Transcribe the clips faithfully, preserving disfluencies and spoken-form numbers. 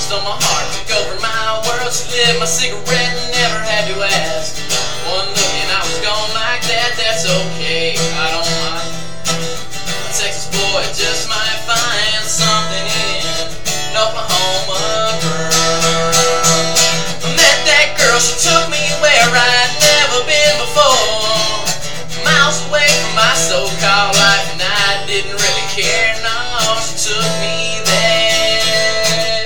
stole my heart, took over my world. She lit my cigarette and never had to ask. One look and I was gone like that, that's okay, I don't mind. A Texas boy just might find something in an Oklahoma girl. I met that girl, she took me where I'd never been before. Miles away from my so-called life, and I didn't really care, no, she took me there.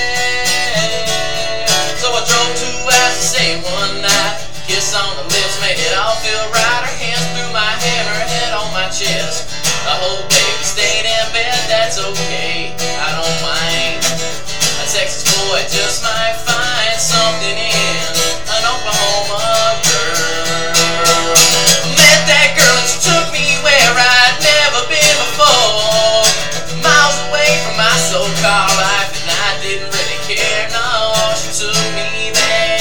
So I drove two hours to stay one night. Kiss on the lips made it all feel right. Her hands through my hair, her head on my chest. The whole day we stayed in bed, that's okay, I don't mind. A Texas boy just might find something in an Oklahoma girl. I met that girl and she took me where I'd never been before. Miles away from my so-called life, and I didn't really care, no, she took me there.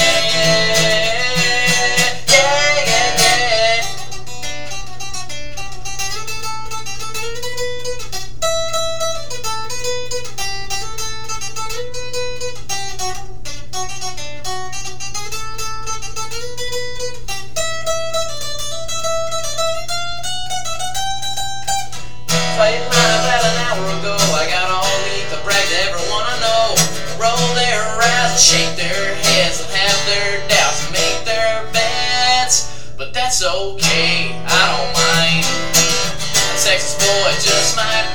Played mine about an hour ago. I got all neat to brag to everyone I know. Roll their eyes and shake their heads and have their doubts and make their bets, but that's okay, I don't mind. A Texas boy just might